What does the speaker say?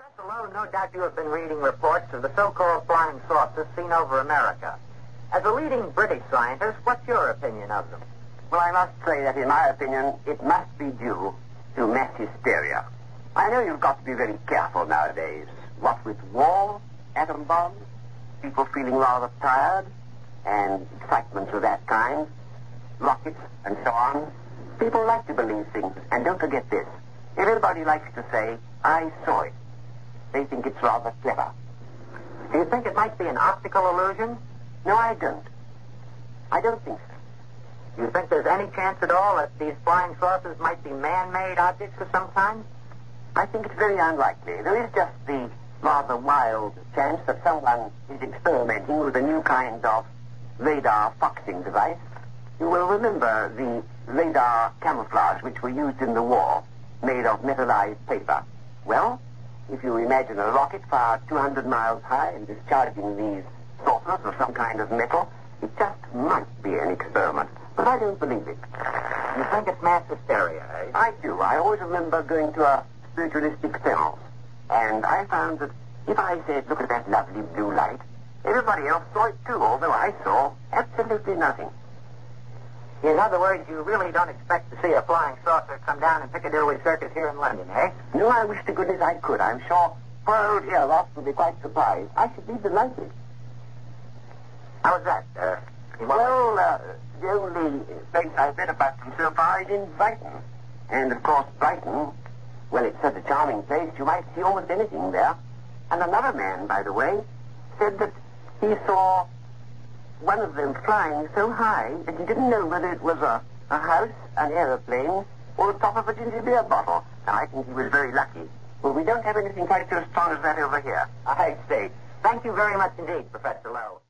Professor Lowe, no doubt you have been reading reports of the so-called flying saucers seen over America. As a leading British scientist, what's your opinion of them? Well, I must say that in my opinion, it must be due to mass hysteria. I know you've got to be very careful nowadays. What with war, atom bombs, people feeling rather tired, and excitements of that kind, rockets, and so on. People like to believe things, and don't forget this. Everybody likes to say, I saw it. They think it's rather clever. Do you think it might be an optical illusion? No, I don't. I don't think so. Do you think there's any chance at all that these flying saucers might be man-made objects of some kind? I think it's very unlikely. There is just the rather wild chance that someone is experimenting with a new kind of radar foxing device. You will remember the radar camouflage which were used in the war, made of metallized paper. Well, if you imagine a rocket fired 200 miles high and discharging these saucers of some kind of metal, it just might be an experiment. But I don't believe it. You think it's mass hysteria, eh? I do. I always remember going to a spiritualistic seance, and I found that if I said, look at that lovely blue light, everybody else saw it too, although I saw absolutely nothing. In other words, you really don't expect to see a flying saucer come down in Piccadilly Circus here in London, eh? No, I wish to goodness I could. I'm sure poor old Eros will be quite surprised. I should be delighted. How was that, Well, the only place I've read about them so far is in Brighton. And, of course, Brighton, well, it's such a charming place, you might see almost anything there. And another man, by the way, said that he saw one of them flying so high that he didn't know whether it was a house, an aeroplane, or the top of a ginger beer bottle. Now, I think he was very lucky. Well, we don't have anything quite so strong as that over here. I see. Thank you very much indeed, Professor Lowe.